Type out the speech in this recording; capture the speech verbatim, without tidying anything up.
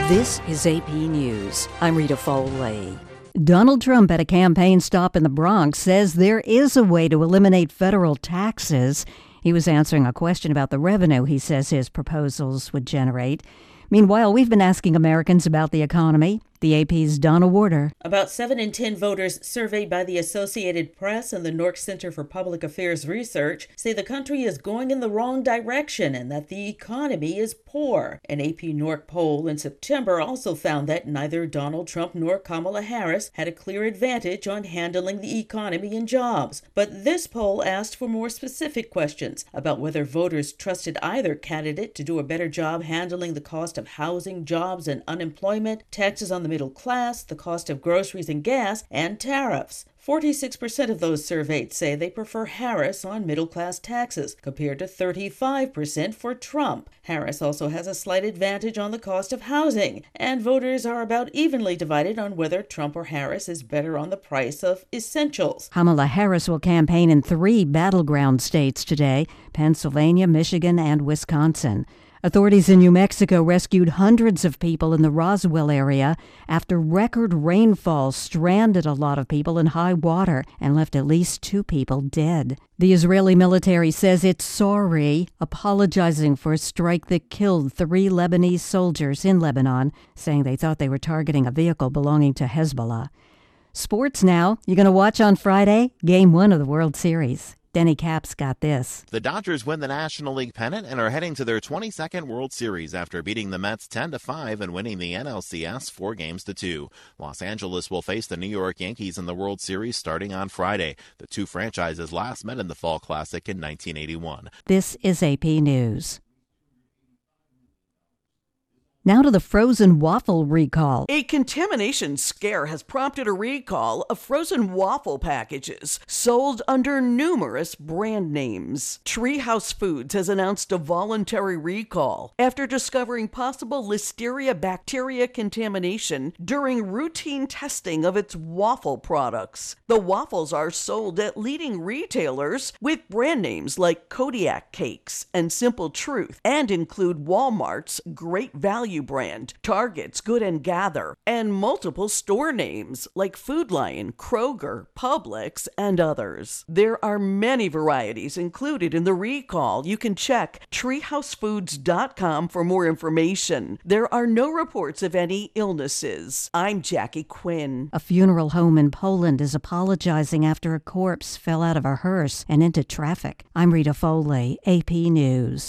This is A P News. I'm Rita Foley. Donald Trump at a campaign stop in the Bronx says there is a way to eliminate federal taxes. He was answering a question about the revenue he says his proposals would generate. Meanwhile, we've been asking Americans about the economy. The A P's Donna Warder. About seven in ten voters surveyed by the Associated Press and the Nork Center for Public Affairs Research say the country is going in the wrong direction and that the economy is poor. An A P Nork poll in September also found that neither Donald Trump nor Kamala Harris had a clear advantage on handling the economy and jobs. But this poll asked for more specific questions about whether voters trusted either candidate to do a better job handling the cost of housing, jobs, and unemployment, taxes on the middle class, the cost of groceries and gas, and tariffs. forty-six percent of those surveyed say they prefer Harris on middle-class taxes, compared to thirty-five percent for Trump. Harris also has a slight advantage on the cost of housing, and voters are about evenly divided on whether Trump or Harris is better on the price of essentials. Kamala Harris will campaign in three battleground states today: Pennsylvania, Michigan, and Wisconsin. Authorities in New Mexico rescued hundreds of people in the Roswell area after record rainfall stranded a lot of people in high water and left at least two people dead. The Israeli military says it's sorry, apologizing for a strike that killed three Lebanese soldiers in Lebanon, saying they thought they were targeting a vehicle belonging to Hezbollah. Sports now. You going to watch on Friday? Game one of the World Series. Denny Cap's got this. The Dodgers win the National League pennant and are heading to their twenty-second World Series after beating the Mets ten to five and winning the N L C S four games to two. Los Angeles will face the New York Yankees in the World Series starting on Friday. The two franchises last met in the Fall Classic in nineteen eighty-one. This is A P News. Now to the frozen waffle recall. A contamination scare has prompted a recall of frozen waffle packages sold under numerous brand names. Treehouse Foods has announced a voluntary recall after discovering possible Listeria bacteria contamination during routine testing of its waffle products. The waffles are sold at leading retailers with brand names like Kodiak Cakes and Simple Truth and include Walmart's Great Value brand, Target's Good and Gather, and multiple store names like Food Lion, Kroger, Publix, and others. There are many varieties included in the recall. You can check treehouse foods dot com for more information. There are no reports of any illnesses. I'm Jackie Quinn. A funeral home in Poland is apologizing after a corpse fell out of a hearse and into traffic. I'm Rita Foley, A P News.